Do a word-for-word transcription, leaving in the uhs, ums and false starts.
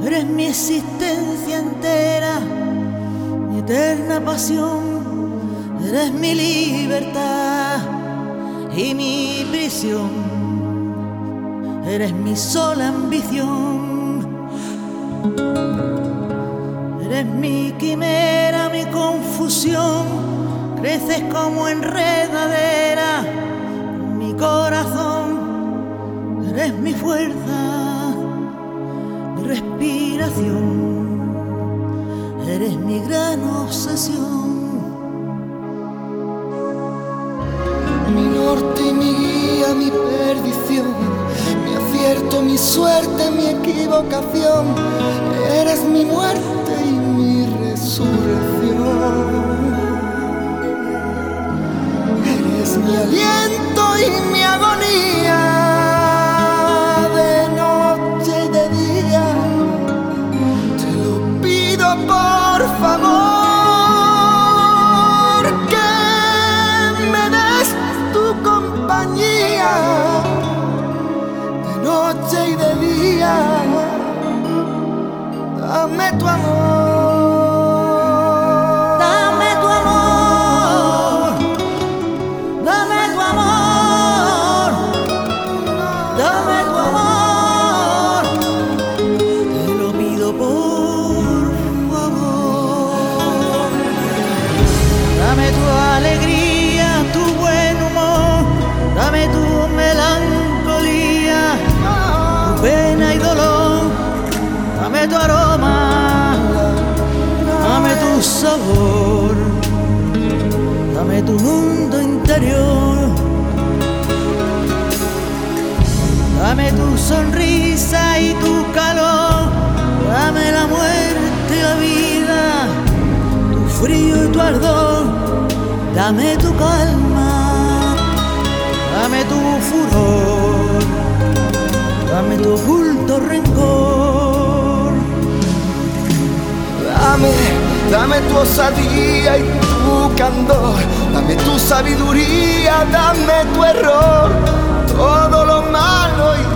Eres mi existencia entera, mi eterna pasión, eres mi libertad y mi prisión, eres mi sola ambición, eres mi quimera, mi confusión, creces como enredadera, mi corazón, eres mi fuerza, mi respiración, eres mi gran obsesión. Mi norte y mi guía, mi perdición, mi acierto, mi suerte, mi equivocación. Eres mi muerte y mi resurrección. Eres mi aliento y mi agonía, de noche y de día. Te lo pido por favor. De noche y de día, dame tu amor, dame tu amor, dame tu amor, dame tu amor, te lo pido por favor. Dame tu alegría, tu buen humor, dame tu melancolía, tu pena y dolor, dame tu aroma, dame tu sabor, dame tu mundo interior, dame tu sonrisa y tu calor, dame la muerte y la vida, tu frío y tu ardor, dame tu calma, dame tu furor, dame tu oculto rencor. Dame, dame tu osadía y tu candor, dame tu sabiduría, dame tu error, todo lo malo y